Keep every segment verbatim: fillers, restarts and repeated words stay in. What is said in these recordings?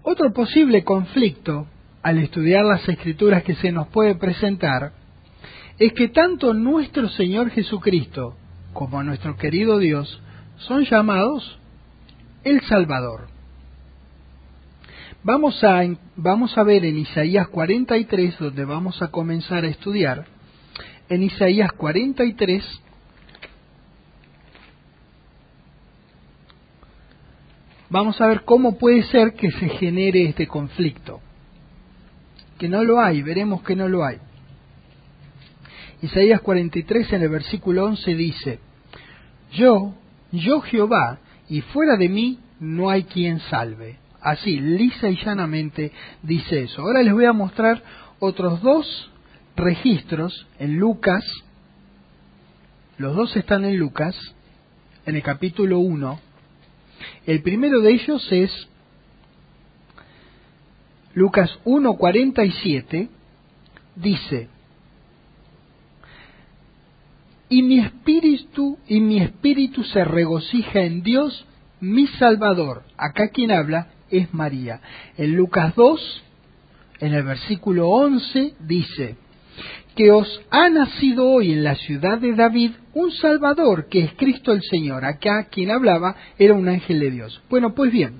Otro posible conflicto al estudiar las Escrituras que se nos puede presentar es que tanto nuestro Señor Jesucristo como nuestro querido Dios son llamados el Salvador. Vamos a, vamos a ver en Isaías cuarenta y tres, donde vamos a comenzar a estudiar, en Isaías cuarenta y tres, vamos a ver cómo puede ser que se genere este conflicto. Que no lo hay, veremos que no lo hay. Isaías cuarenta y tres en el versículo once dice: Yo, yo Jehová, y fuera de mí no hay quien salve. Así, lisa y llanamente dice eso. Ahora les voy a mostrar otros dos registros en Lucas. Los dos están en Lucas, en el capítulo uno. El primero de ellos es Lucas uno cuarenta y siete. Dice: Y mi espíritu, y mi espíritu se regocija en Dios, mi Salvador. Acá quien habla es María. En Lucas dos, en el versículo once, dice: Que os ha nacido hoy en la ciudad de David un Salvador, que es Cristo el Señor. Acá quien hablaba era un ángel de Dios. Bueno, pues bien,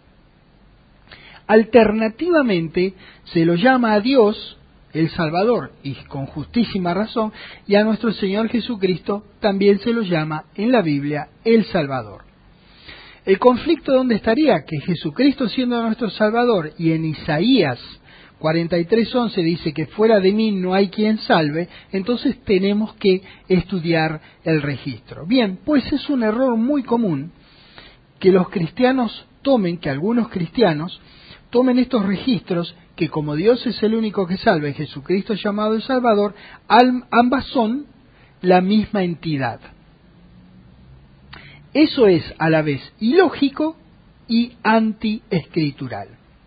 alternativamente se lo llama a Dios el Salvador, y con justísima razón, y a nuestro Señor Jesucristo también se lo llama en la Biblia el Salvador. ¿El conflicto dónde estaría? Que Jesucristo siendo nuestro Salvador, y en Isaías cuarenta y tres once dice que fuera de mí no hay quien salve, entonces tenemos que estudiar el registro. Bien, pues es un error muy común que los cristianos tomen, que algunos cristianos tomen estos registros, que como Dios es el único que salva y Jesucristo es llamado el Salvador, ambas son la misma entidad. Eso es a la vez ilógico y antiescritural.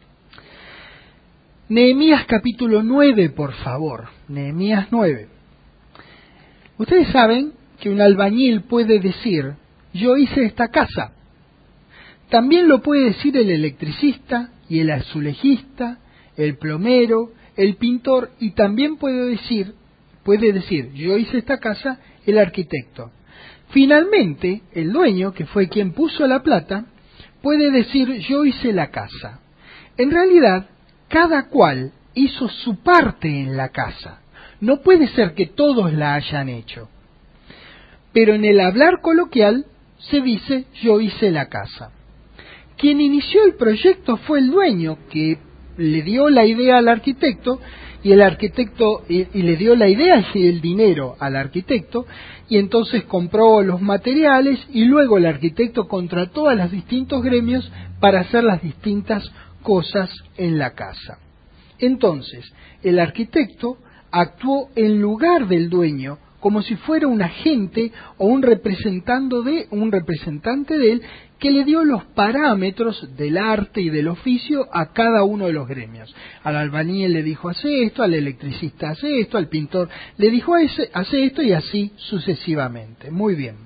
Nehemías capítulo nueve, por favor. Nehemías nueve. Ustedes saben que un albañil puede decir: yo hice esta casa. También lo puede decir el electricista y el azulejista, el plomero, el pintor, y también puede decir, puede decir, yo hice esta casa, el arquitecto. Finalmente, el dueño, que fue quien puso la plata, puede decir, yo hice la casa. En realidad, cada cual hizo su parte en la casa. No puede ser que todos la hayan hecho. Pero en el hablar coloquial se dice, yo hice la casa. Quien inició el proyecto fue el dueño, que le dio la idea al arquitecto, y el arquitecto y, y le dio la idea y el dinero al arquitecto, y entonces compró los materiales, y luego el arquitecto contrató a los distintos gremios para hacer las distintas cosas en la casa. Entonces, el arquitecto actuó en lugar del dueño, como si fuera un agente o un representante de, un representante de él, que le dio los parámetros del arte y del oficio a cada uno de los gremios. Al albañil le dijo, hace esto, al electricista hace esto, al pintor le dijo, hace, hace esto, y así sucesivamente. Muy bien.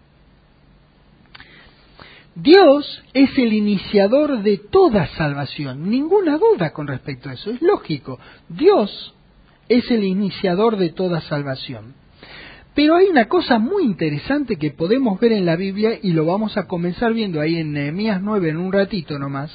Dios es el iniciador de toda salvación, ninguna duda con respecto a eso, es lógico. Dios es el iniciador de toda salvación. Pero hay una cosa muy interesante que podemos ver en la Biblia, y lo vamos a comenzar viendo ahí en Nehemías nueve en un ratito nomás.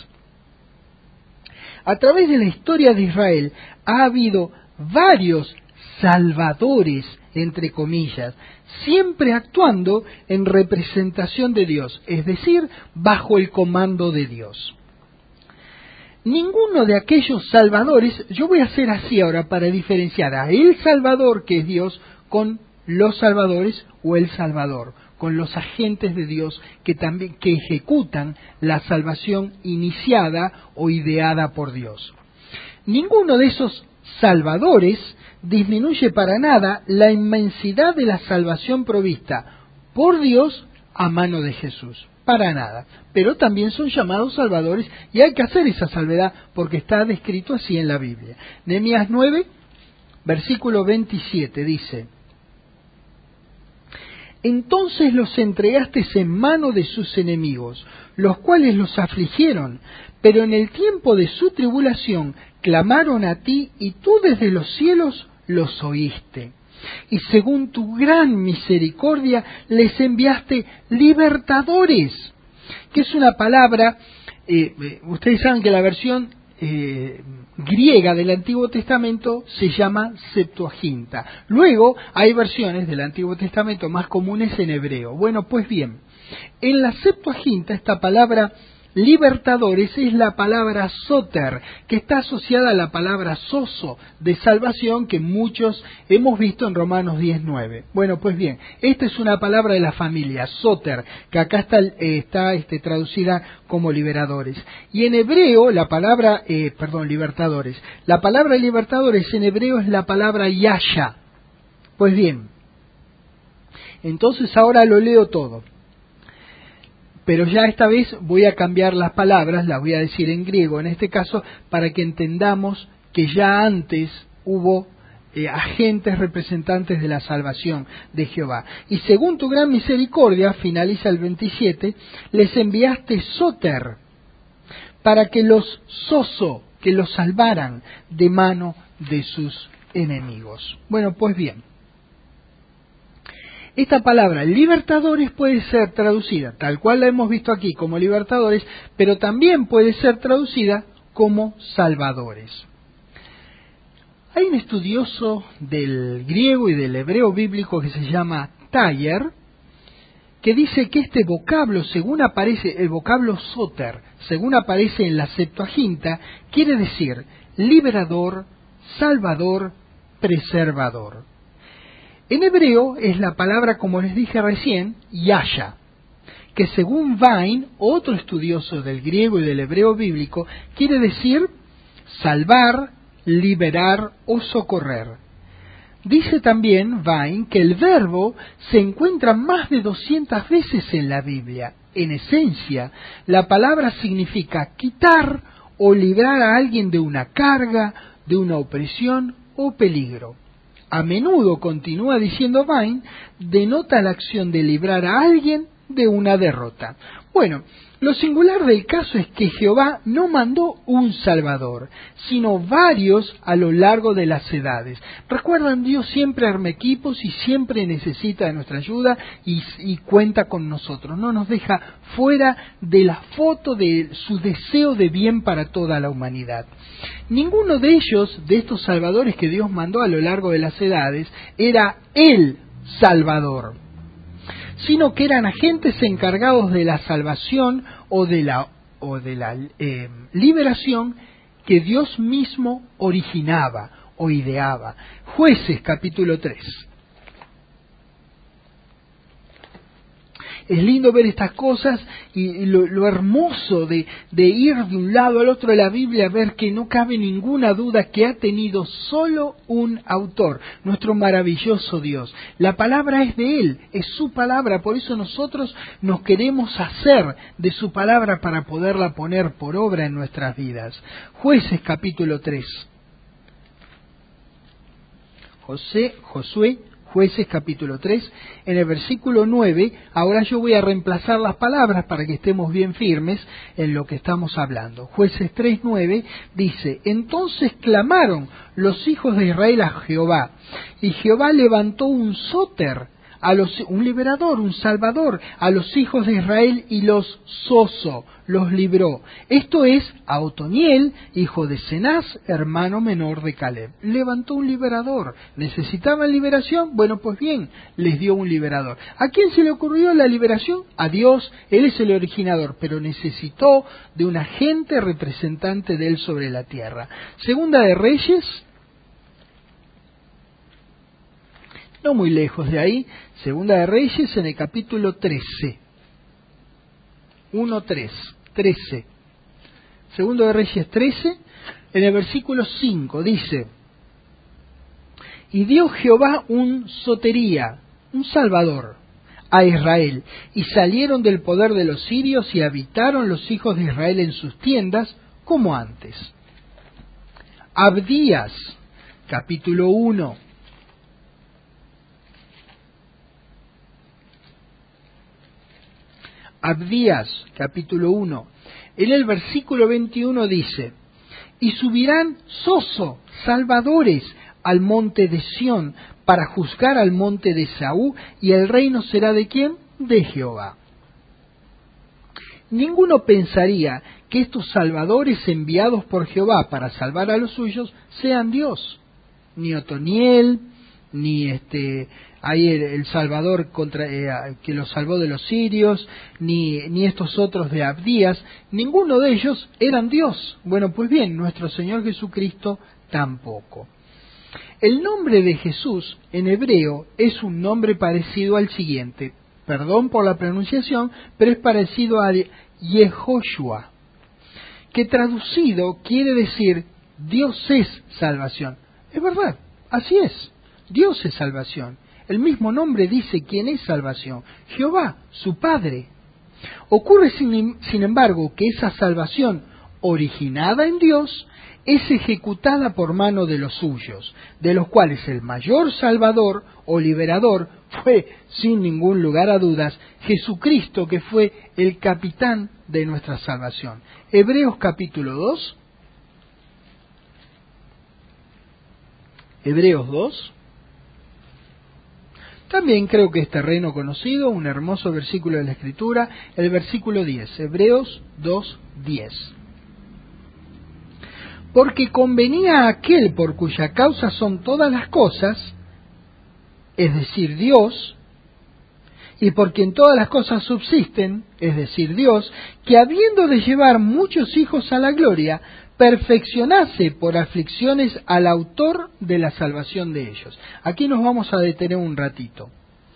A través de la historia de Israel ha habido varios salvadores, entre comillas, siempre actuando en representación de Dios, es decir, bajo el comando de Dios. Ninguno de aquellos salvadores, yo voy a hacer así ahora para diferenciar a el Salvador, que es Dios, con los salvadores o el Salvador, con los agentes de Dios que también que ejecutan la salvación iniciada o ideada por Dios. Ninguno de esos salvadores disminuye para nada la inmensidad de la salvación provista por Dios a mano de Jesús, para nada. Pero también son llamados salvadores, y hay que hacer esa salvedad porque está descrito así en la Biblia. Nehemías nueve, versículo veintisiete dice: Entonces los entregaste en mano de sus enemigos, los cuales los afligieron, pero en el tiempo de su tribulación clamaron a ti, y tú desde los cielos los oíste. Y según tu gran misericordia les enviaste libertadores, que es una palabra, eh, eh, ustedes saben que la versión eh, griega del Antiguo Testamento se llama Septuaginta. Luego hay versiones del Antiguo Testamento más comunes en hebreo. Bueno, pues bien, en la Septuaginta esta palabra libertadores es la palabra soter, que está asociada a la palabra soso, de salvación, que muchos hemos visto en Romanos diez nueve. Bueno, pues bien, esta es una palabra de la familia, soter, que acá está, eh, está este, traducida como liberadores. Y en hebreo, la palabra, eh, perdón, libertadores, la palabra libertadores en hebreo es la palabra yasha. Pues bien, entonces ahora lo leo todo. Pero ya esta vez voy a cambiar las palabras, las voy a decir en griego en este caso, para que entendamos que ya antes hubo eh, agentes representantes de la salvación de Jehová. Y según tu gran misericordia, finaliza el veintisiete, les enviaste soter, para que los soso, que los salvaran de mano de sus enemigos. Bueno, pues bien. Esta palabra libertadores puede ser traducida, tal cual la hemos visto aquí, como libertadores, pero también puede ser traducida como salvadores. Hay un estudioso del griego y del hebreo bíblico que se llama Taller, que dice que este vocablo, según aparece, el vocablo soter, según aparece en la Septuaginta, quiere decir liberador, salvador, preservador. En hebreo es la palabra, como les dije recién, yasha, que según Vine, otro estudioso del griego y del hebreo bíblico, quiere decir salvar, liberar o socorrer. Dice también Vine que el verbo se encuentra más de doscientas veces en la Biblia. En esencia, la palabra significa quitar o librar a alguien de una carga, de una opresión o peligro. A menudo, continúa diciendo Vine, denota la acción de librar a alguien de una derrota. Bueno, lo singular del caso es que Jehová no mandó un Salvador, sino varios a lo largo de las edades. Recuerdan, Dios siempre arma equipos y siempre necesita de nuestra ayuda y, y cuenta con nosotros. No nos deja fuera de la foto de su deseo de bien para toda la humanidad. Ninguno de ellos, de estos salvadores que Dios mandó a lo largo de las edades, era el Salvador, sino que eran agentes encargados de la salvación o de la, o de la eh, liberación que Dios mismo originaba o ideaba. Jueces capítulo tres. Es lindo ver estas cosas y lo, lo hermoso de, de ir de un lado al otro de la Biblia, ver que no cabe ninguna duda que ha tenido solo un autor, nuestro maravilloso Dios. La palabra es de Él, es su palabra, por eso nosotros nos queremos hacer de su palabra para poderla poner por obra en nuestras vidas. Jueces capítulo tres. José, Josué, Jueces capítulo tres, en el versículo nueve, ahora yo voy a reemplazar las palabras para que estemos bien firmes en lo que estamos hablando. Jueces tres nueve dice, entonces clamaron los hijos de Israel a Jehová, y Jehová levantó un soter, a los, un liberador, un salvador, a los hijos de Israel y los soso, los libró. Esto es a Otoniel, hijo de Cenaz, hermano menor de Caleb. Levantó un liberador. ¿Necesitaban liberación? Bueno, pues bien, les dio un liberador. ¿A quién se le ocurrió la liberación? A Dios, Él es el originador, pero necesitó de un agente representante de Él sobre la tierra. Segunda de Reyes, no muy lejos de ahí, Segunda de Reyes en el capítulo trece. uno tres, trece. Segundo de Reyes trece, en el versículo cinco, dice, y dio Jehová un sotería, un salvador, a Israel, y salieron del poder de los sirios y habitaron los hijos de Israel en sus tiendas, como antes. Abdías, capítulo uno. Abdías, capítulo uno. En el versículo veintiuno dice: y subirán Soso, salvadores, al monte de Sión, para juzgar al monte de Esaú, y el reino será ¿de quién? De Jehová. Ninguno pensaría que estos salvadores enviados por Jehová para salvar a los suyos sean Dios. Ni Otoniel, ni este ahí el, el Salvador contra, eh, que los salvó de los sirios, ni, ni estos otros de Abdías, ninguno de ellos eran Dios. Bueno, pues bien, nuestro Señor Jesucristo tampoco. El nombre de Jesús en hebreo es un nombre parecido al siguiente. Perdón por la pronunciación, pero es parecido a Yehoshua, que traducido quiere decir Dios es salvación. Es verdad, así es, Dios es salvación. El mismo nombre dice quién es salvación, Jehová, su Padre. Ocurre sin, sin embargo que esa salvación originada en Dios es ejecutada por mano de los suyos, de los cuales el mayor salvador o liberador fue, sin ningún lugar a dudas, Jesucristo, que fue el capitán de nuestra salvación. Hebreos capítulo dos. Hebreos dos. También creo que es terreno conocido, un hermoso versículo de la Escritura, el versículo diez, Hebreos dos, diez. Porque convenía a aquel por cuya causa son todas las cosas, es decir, Dios, y por quien todas las cosas subsisten, es decir, Dios, que habiendo de llevar muchos hijos a la gloria, perfeccionase por aflicciones al autor de la salvación de ellos. Aquí nos vamos a detener un ratito.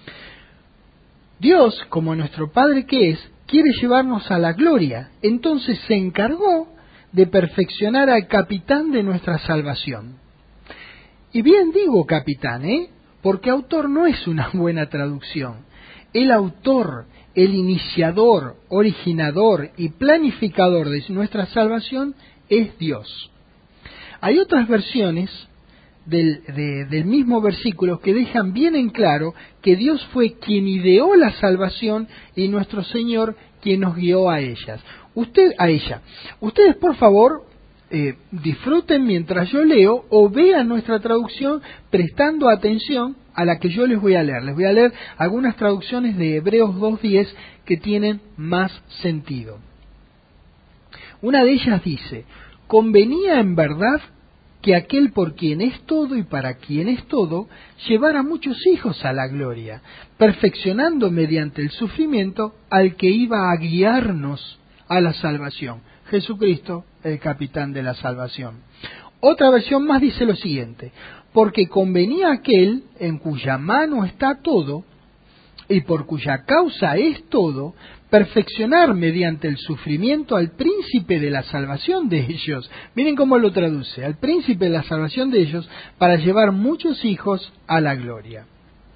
Dios, como nuestro Padre que es, quiere llevarnos a la gloria. Entonces se encargó de perfeccionar al capitán de nuestra salvación. Y bien digo capitán, ¿eh? Porque autor no es una buena traducción. El autor, el iniciador, originador y planificador de nuestra salvación es Dios. Hay otras versiones del, de, del mismo versículo que dejan bien en claro que Dios fue quien ideó la salvación y nuestro Señor quien nos guió a ellas. Usted, a ella. Ustedes, por favor, eh, disfruten mientras yo leo o vean nuestra traducción prestando atención a la que yo les voy a leer. Les voy a leer algunas traducciones de Hebreos dos diez que tienen más sentido. Una de ellas dice: convenía en verdad que aquel por quien es todo y para quien es todo, llevara muchos hijos a la gloria, perfeccionando mediante el sufrimiento al que iba a guiarnos a la salvación. Jesucristo, el capitán de la salvación. Otra versión más dice lo siguiente: porque convenía aquel en cuya mano está todo, y por cuya causa es todo, perfeccionar mediante el sufrimiento al príncipe de la salvación de ellos. Miren cómo lo traduce: al príncipe de la salvación de ellos, para llevar muchos hijos a la gloria.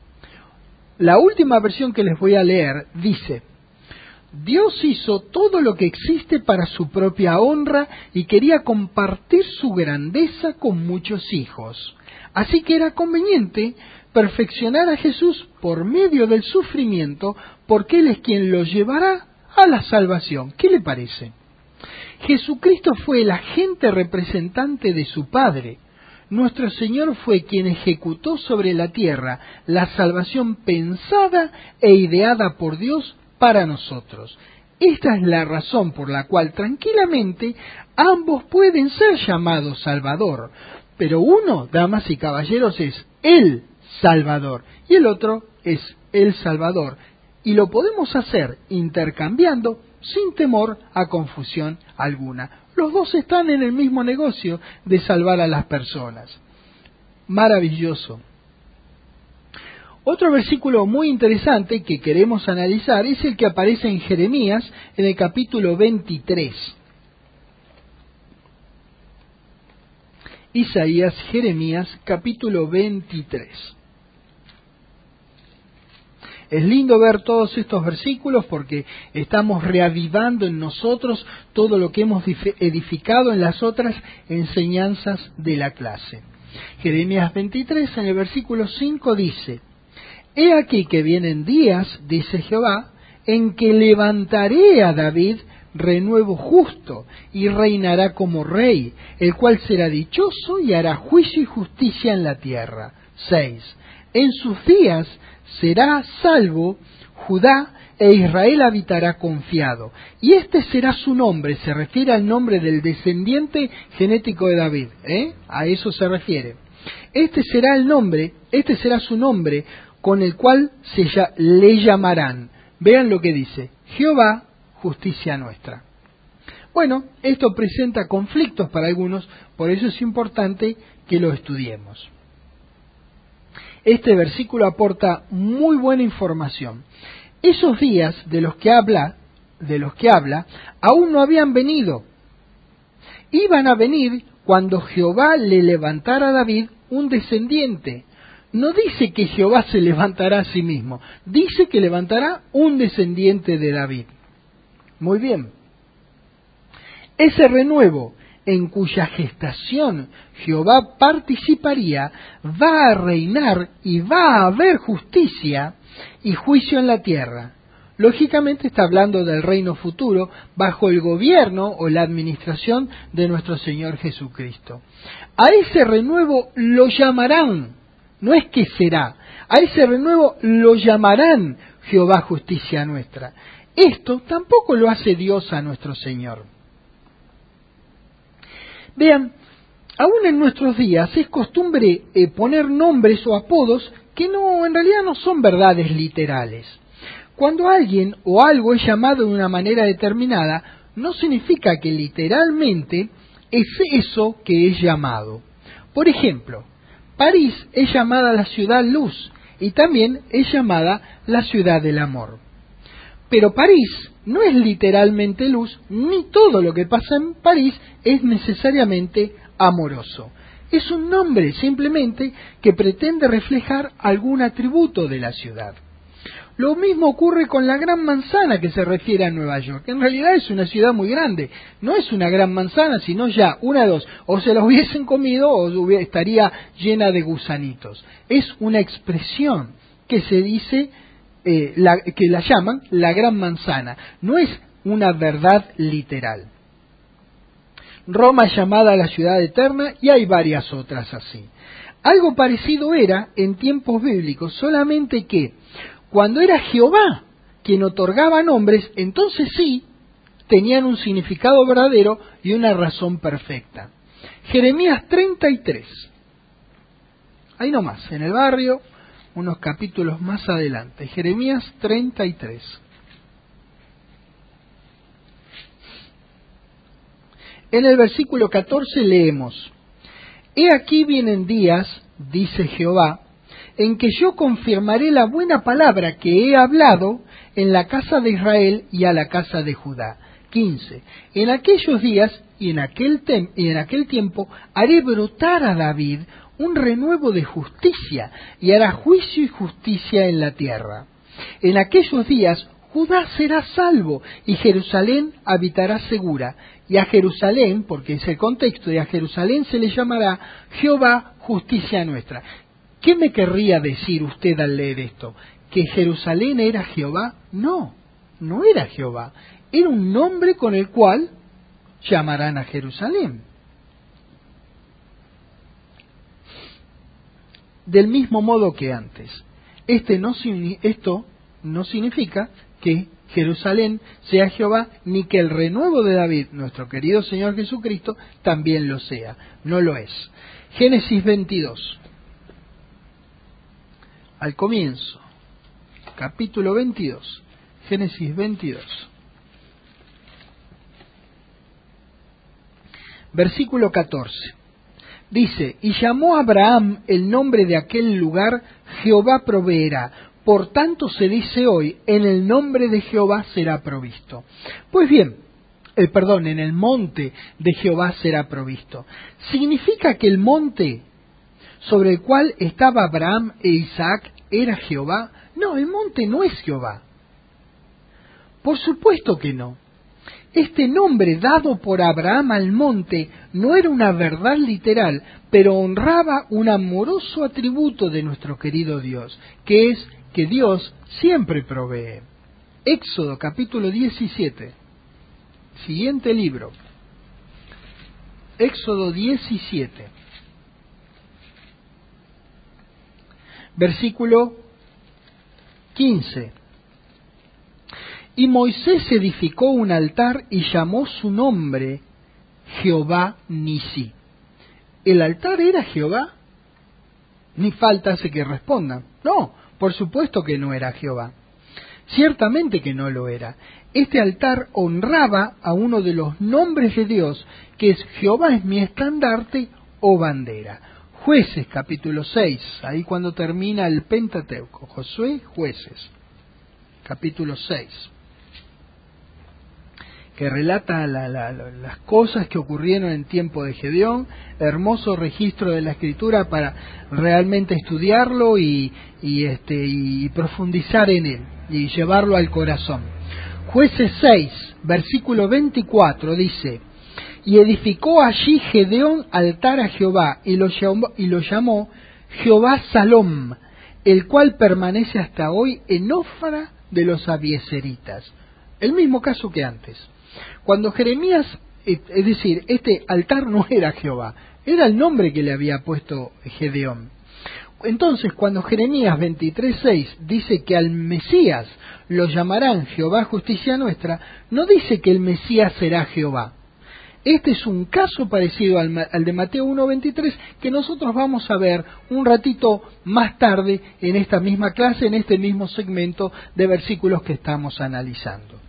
La última versión que les voy a leer dice: Dios hizo todo lo que existe para su propia honra y quería compartir su grandeza con muchos hijos. Así que era conveniente perfeccionar a Jesús por medio del sufrimiento, porque Él es quien lo llevará a la salvación. ¿Qué le parece? Jesucristo fue el agente representante de su Padre. Nuestro Señor fue quien ejecutó sobre la tierra la salvación pensada e ideada por Dios para nosotros. Esta es la razón por la cual tranquilamente ambos pueden ser llamados Salvador, pero uno, damas y caballeros, es el Salvador y el otro es el Salvador, y lo podemos hacer intercambiando sin temor a confusión alguna. Los dos están en el mismo negocio de salvar a las personas. Maravilloso. Otro versículo muy interesante que queremos analizar es el que aparece en Jeremías, en el capítulo veintitrés. Isaías, Jeremías, capítulo veintitrés. Es lindo ver todos estos versículos porque estamos reavivando en nosotros todo lo que hemos edificado en las otras enseñanzas de la clase. Jeremías veintitrés, en el versículo cinco dice: He aquí que vienen días, dice Jehová, en que levantaré a David renuevo justo, y reinará como rey, el cual será dichoso y hará juicio y justicia en la tierra. seis. En sus días será salvo Judá, e Israel habitará confiado. Y este será su nombre, se refiere al nombre del descendiente genético de David, ¿eh? A eso se refiere. Este será el nombre, este será su nombre, con el cual se ya, le llamarán. Vean lo que dice: Jehová, justicia nuestra. Bueno, esto presenta conflictos para algunos, por eso es importante que lo estudiemos. Este versículo aporta muy buena información. Esos días de los que habla, de los que habla, aún no habían venido. Iban a venir cuando Jehová le levantara a David un descendiente. No dice que Jehová se levantará a sí mismo, dice que levantará un descendiente de David. Muy bien. Ese renuevo en cuya gestación Jehová participaría va a reinar y va a haber justicia y juicio en la tierra. Lógicamente está hablando del reino futuro bajo el gobierno o la administración de nuestro Señor Jesucristo. A ese renuevo lo llamarán, no es que será, a ese renuevo lo llamarán Jehová justicia nuestra. Esto tampoco lo hace Dios a nuestro Señor. Vean, aún en nuestros días es costumbre eh, poner nombres o apodos que no, en realidad no son verdades literales. Cuando alguien o algo es llamado de una manera determinada, no significa que literalmente es eso que es llamado. Por ejemplo, París es llamada la ciudad luz y también es llamada la ciudad del amor. Pero París no es literalmente luz, ni todo lo que pasa en París es necesariamente amoroso. Es un nombre simplemente que pretende reflejar algún atributo de la ciudad. Lo mismo ocurre con la Gran Manzana que se refiere a Nueva York. En realidad es una ciudad muy grande. No es una gran manzana, sino ya, una de dos. O se la hubiesen comido o estaría llena de gusanitos. Es una expresión que se dice, eh, la, que la llaman la Gran Manzana. No es una verdad literal. Roma es llamada la ciudad eterna y hay varias otras así. Algo parecido era en tiempos bíblicos, solamente que cuando era Jehová quien otorgaba nombres, entonces sí tenían un significado verdadero y una razón perfecta. Jeremías treinta y tres. Ahí nomás, en el barrio, unos capítulos más adelante. Jeremías treinta y tres. En el versículo catorce leemos: He aquí vienen días, dice Jehová, en que yo confirmaré la buena palabra que he hablado en la casa de Israel y a la casa de Judá. quince. En aquellos días y en aquel, tem y en aquel tiempo haré brotar a David un renuevo de justicia y hará juicio y justicia en la tierra. En aquellos días Judá será salvo y Jerusalén habitará segura. Y a Jerusalén, porque es el contexto, y a Jerusalén se le llamará Jehová justicia nuestra. ¿Qué me querría decir usted al leer esto? ¿Que Jerusalén era Jehová? No, no era Jehová. Era un nombre con el cual llamarán a Jerusalén. Del mismo modo que antes. Este no, esto no significa que Jerusalén sea Jehová, ni que el renuevo de David, nuestro querido Señor Jesucristo, también lo sea. No lo es. Génesis veintidós. Al comienzo, capítulo veintidós, Génesis veintidós. Versículo catorce. Dice: Y llamó a Abraham el nombre de aquel lugar Jehová proveerá. Por tanto se dice hoy, en el nombre de Jehová será provisto. Pues bien, eh, perdón, en el monte de Jehová será provisto. ¿Significa que el monte sobre el cual estaba Abraham e Isaac era Jehová? No, el monte no es Jehová. Por supuesto que no. Este nombre dado por Abraham al monte no era una verdad literal, pero honraba un amoroso atributo de nuestro querido Dios, que es que Dios siempre provee. Éxodo capítulo diecisiete, siguiente libro, Éxodo diecisiete, versículo quince. Y Moisés edificó un altar y llamó su nombre Jehová Nisi. ¿El altar era Jehová? Ni falta hace que respondan. No, por supuesto que no era Jehová. Ciertamente que no lo era. Este altar honraba a uno de los nombres de Dios, que es Jehová es mi estandarte o bandera. Jueces capítulo seis, ahí cuando termina el Pentateuco. Josué, Jueces, capítulo seis, que relata la, la, las cosas que ocurrieron en tiempo de Gedeón, hermoso registro de la Escritura para realmente estudiarlo y, y, este, y profundizar en él y llevarlo al corazón. Jueces seis, versículo veinticuatro dice: y edificó allí Gedeón altar a Jehová y lo llamó, y lo llamó Jehová Salom, el cual permanece hasta hoy en Ofra de los abiezeritas. El mismo caso que antes. Cuando Jeremías, es decir, este altar no era Jehová, era el nombre que le había puesto Gedeón. Entonces, cuando Jeremías veintitrés seis dice que al Mesías lo llamarán Jehová justicia nuestra, no dice que el Mesías será Jehová. Este es un caso parecido al, al de Mateo uno veintitrés que nosotros vamos a ver un ratito más tarde en esta misma clase, en este mismo segmento de versículos que estamos analizando.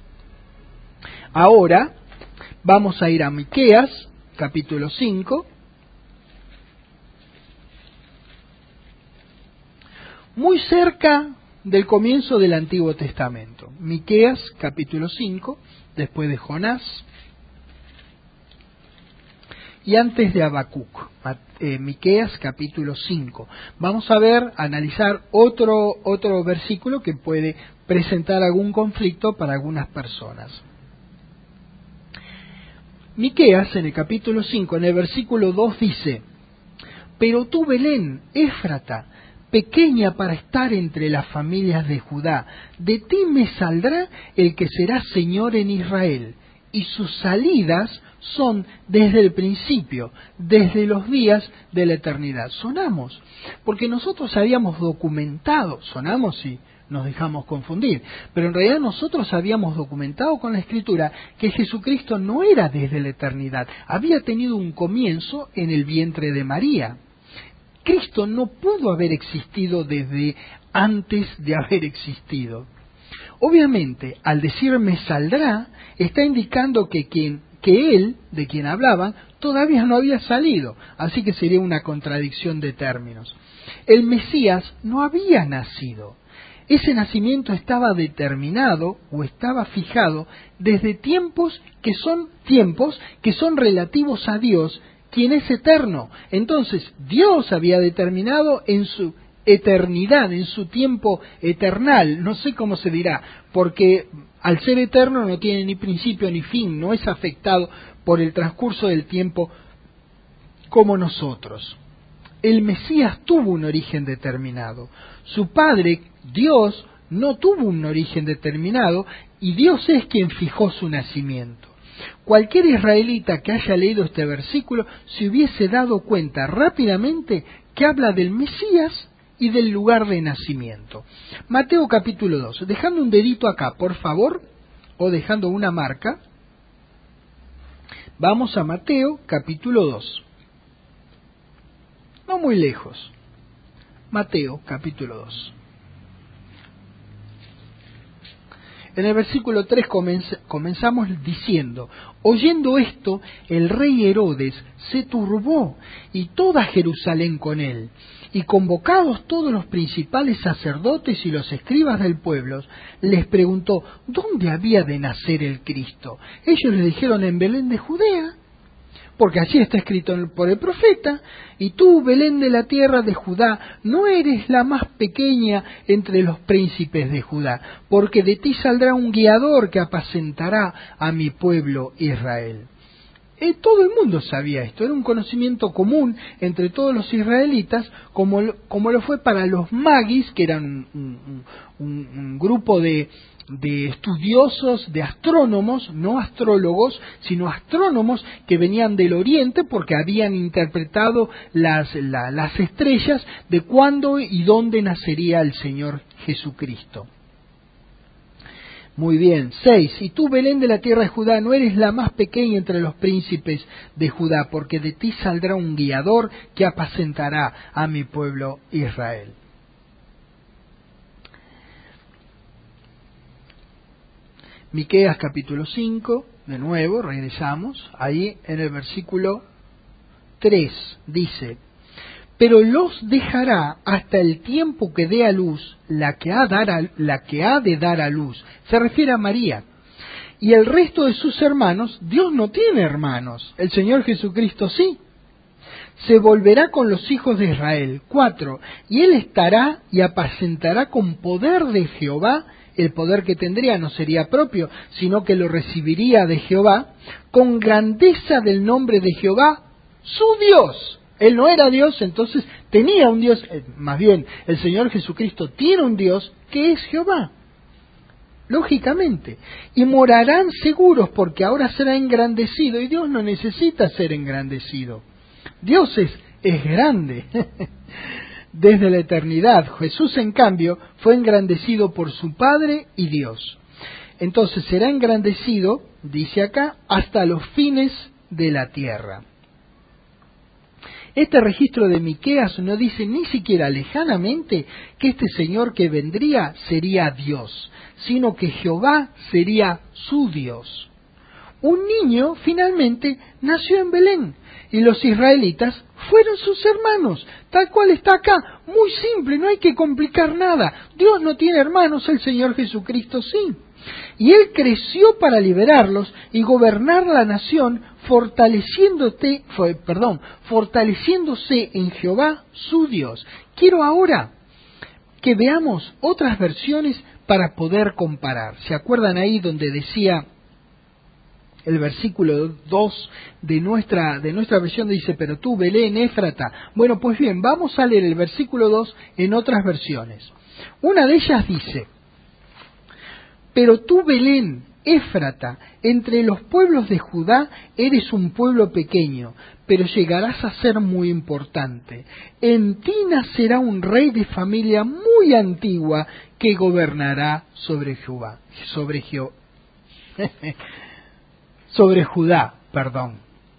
Ahora vamos a ir a Miqueas, capítulo cinco. Muy cerca del comienzo del Antiguo Testamento. Miqueas, capítulo cinco, después de Jonás, y antes de Habacuc. Eh, Miqueas, capítulo cinco. Vamos a ver, analizar otro, otro versículo que puede presentar algún conflicto para algunas personas. Miqueas, en el capítulo cinco, en el versículo dos dice: pero tú, Belén, Éfrata, pequeña para estar entre las familias de Judá, de ti me saldrá el que será Señor en Israel, y sus salidas son desde el principio, desde los días de la eternidad. Sonamos, porque nosotros habíamos documentado, sonamos y nos dejamos confundir, pero en realidad nosotros habíamos documentado con la Escritura que Jesucristo no era desde la eternidad, había tenido un comienzo en el vientre de María. Cristo no pudo haber existido desde antes de haber existido. Obviamente, al decir me saldrá, está indicando que quien, que él, de quien hablaban, todavía no había salido, así que sería una contradicción de términos. El Mesías no había nacido. Ese nacimiento estaba determinado o estaba fijado desde tiempos que son tiempos que son relativos a Dios, quien es eterno. Entonces, Dios había determinado en su eternidad, en su tiempo eternal, no sé cómo se dirá, porque al ser eterno no tiene ni principio ni fin, no es afectado por el transcurso del tiempo como nosotros. El Mesías tuvo un origen determinado. Su Padre, Dios, no tuvo un origen determinado y Dios es quien fijó su nacimiento. Cualquier israelita que haya leído este versículo se hubiese dado cuenta rápidamente que habla del Mesías y del lugar de nacimiento. Mateo capítulo dos. Dejando un dedito acá, por favor, o dejando una marca, vamos a Mateo capítulo dos. No muy lejos. Mateo capítulo dos. En el versículo tres comenz- comenzamos diciendo: oyendo esto, el rey Herodes se turbó, y toda Jerusalén con él. Y convocados todos los principales sacerdotes y los escribas del pueblo, les preguntó dónde había de nacer el Cristo. Ellos le dijeron: en Belén de Judea, porque allí está escrito por el profeta: y tú, Belén de la tierra de Judá, no eres la más pequeña entre los príncipes de Judá, porque de ti saldrá un guiador que apacentará a mi pueblo Israel. Eh, todo el mundo sabía esto, era un conocimiento común entre todos los israelitas, como lo, como lo fue para los magis, que eran un, un, un grupo de, de estudiosos, de astrónomos, no astrólogos, sino astrónomos que venían del oriente porque habían interpretado las, la, las estrellas de cuándo y dónde nacería el Señor Jesucristo. Muy bien, seis. Y tú, Belén de la tierra de Judá, no eres la más pequeña entre los príncipes de Judá, porque de ti saldrá un guiador que apacentará a mi pueblo Israel. Miqueas capítulo cinco, de nuevo, regresamos, ahí en el versículo tres, dice: pero los dejará hasta el tiempo que dé a luz la que ha, dar a, la que ha de dar a luz. Se refiere a María. Y el resto de sus hermanos, Dios no tiene hermanos, el Señor Jesucristo sí. Se volverá con los hijos de Israel. Cuatro. Y él estará y apacentará con poder de Jehová. El poder que tendría no sería propio, sino que lo recibiría de Jehová, con grandeza del nombre de Jehová, su Dios. Él no era Dios, entonces tenía un Dios, eh, más bien, el Señor Jesucristo tiene un Dios que es Jehová, lógicamente. Y morarán seguros porque ahora será engrandecido, y Dios no necesita ser engrandecido. Dios es, es grande desde la eternidad. Jesús, en cambio, fue engrandecido por su Padre y Dios. Entonces será engrandecido, dice acá, hasta los fines de la tierra. Este registro de Miqueas no dice ni siquiera lejanamente que este Señor que vendría sería Dios, sino que Jehová sería su Dios. Un niño finalmente nació en Belén y los israelitas fueron sus hermanos, tal cual está acá, muy simple, no hay que complicar nada. Dios no tiene hermanos, el Señor Jesucristo sí. Y él creció para liberarlos y gobernar la nación, fortaleciéndote, perdón, fortaleciéndose en Jehová su Dios. Quiero ahora que veamos otras versiones para poder comparar. ¿Se acuerdan ahí donde decía el versículo dos de nuestra, de nuestra versión? Dice: pero tú, Belén Éfrata. Bueno, pues bien, vamos a leer el versículo dos en otras versiones. Una de ellas dice: pero tú, Belén Éfrata, entre los pueblos de Judá eres un pueblo pequeño, pero llegarás a ser muy importante. En ti nacerá un rey de familia muy antigua que gobernará sobre Jehová, sobre Jehová, sobre Judá, perdón.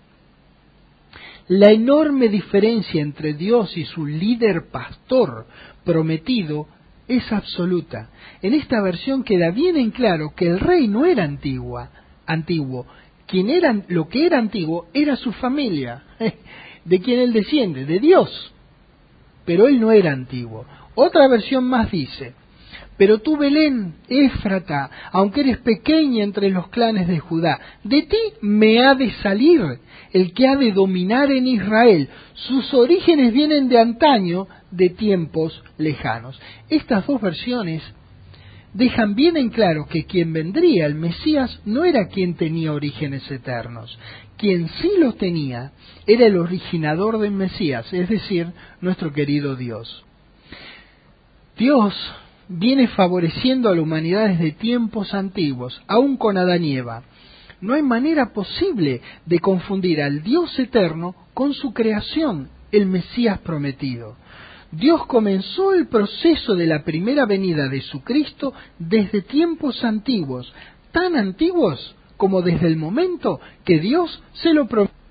La enorme diferencia entre Dios y su líder pastor prometido es absoluta. En esta versión queda bien en claro que el rey no era antigua, antiguo. Quien era, lo que era antiguo era su familia, de quien él desciende, de Dios. Pero él no era antiguo. Otra versión más dice: pero tú, Belén Éfrata, aunque eres pequeña entre los clanes de Judá, de ti me ha de salir el que ha de dominar en Israel. Sus orígenes vienen de antaño, de tiempos lejanos. Estas dos versiones dejan bien en claro que quien vendría, el Mesías, no era quien tenía orígenes eternos. Quien sí los tenía era el originador del Mesías, es decir, nuestro querido Dios. Dios viene favoreciendo a la humanidad desde tiempos antiguos, aún con Adán y Eva. No hay manera posible de confundir al Dios eterno con su creación, el Mesías prometido. Dios comenzó el proceso de la primera venida de su Cristo desde tiempos antiguos, tan antiguos como desde el momento que Dios se lo prometió.